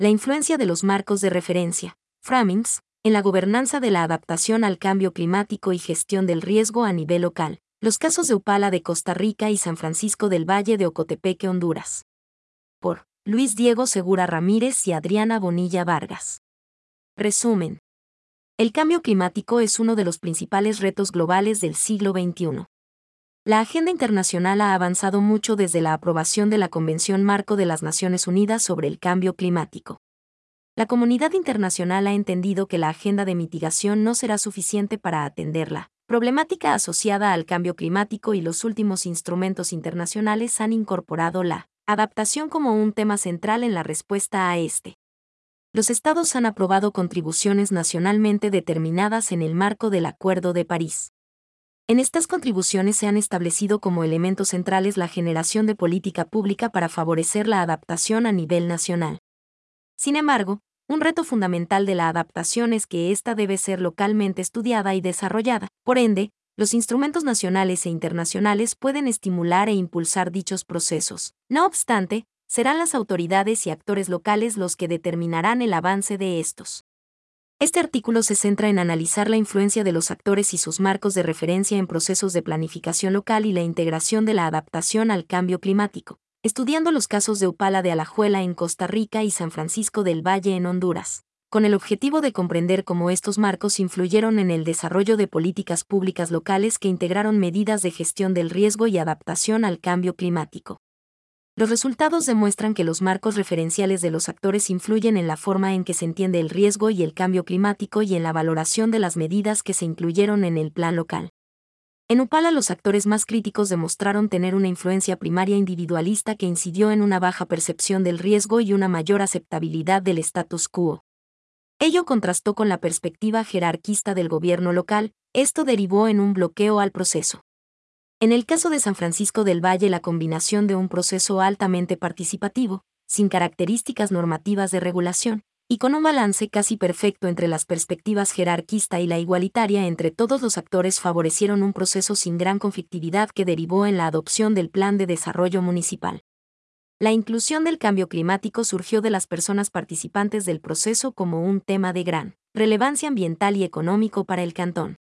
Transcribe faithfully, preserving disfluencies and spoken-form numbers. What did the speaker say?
La influencia de los marcos de referencia, framings, en la gobernanza de la adaptación al cambio climático y gestión del riesgo a nivel local. Los casos de Upala de Costa Rica y San Francisco del Valle de Ocotepeque, Honduras. Por Luis Diego Segura Ramírez y Adriana Bonilla Vargas. Resumen. El cambio climático es uno de los principales retos globales del siglo veintiuno. La agenda internacional ha avanzado mucho desde la aprobación de la Convención Marco de las Naciones Unidas sobre el Cambio Climático. La comunidad internacional ha entendido que la agenda de mitigación no será suficiente para atender la problemática asociada al cambio climático y los últimos instrumentos internacionales han incorporado la adaptación como un tema central en la respuesta a este. Los estados han aprobado contribuciones nacionalmente determinadas en el marco del Acuerdo de París. En estas contribuciones se han establecido como elementos centrales la generación de política pública para favorecer la adaptación a nivel nacional. Sin embargo, un reto fundamental de la adaptación es que ésta debe ser localmente estudiada y desarrollada. Por ende, los instrumentos nacionales e internacionales pueden estimular e impulsar dichos procesos. No obstante, serán las autoridades y actores locales los que determinarán el avance de estos. Este artículo se centra en analizar la influencia de los actores y sus marcos de referencia en procesos de planificación local y la integración de la adaptación al cambio climático, estudiando los casos de Upala de Alajuela en Costa Rica y San Francisco del Valle en Honduras, con el objetivo de comprender cómo estos marcos influyeron en el desarrollo de políticas públicas locales que integraron medidas de gestión del riesgo y adaptación al cambio climático. Los resultados demuestran que los marcos referenciales de los actores influyen en la forma en que se entiende el riesgo y el cambio climático y en la valoración de las medidas que se incluyeron en el plan local. En Upala los actores más críticos demostraron tener una influencia primaria individualista que incidió en una baja percepción del riesgo y una mayor aceptabilidad del status quo. Ello contrastó con la perspectiva jerarquista del gobierno local, esto derivó en un bloqueo al proceso. En el caso de San Francisco del Valle, la combinación de un proceso altamente participativo, sin características normativas de regulación, y con un balance casi perfecto entre las perspectivas jerarquista y la igualitaria entre todos los actores favorecieron un proceso sin gran conflictividad que derivó en la adopción del Plan de Desarrollo Municipal. La inclusión del cambio climático surgió de las personas participantes del proceso como un tema de gran relevancia ambiental y económico para el cantón.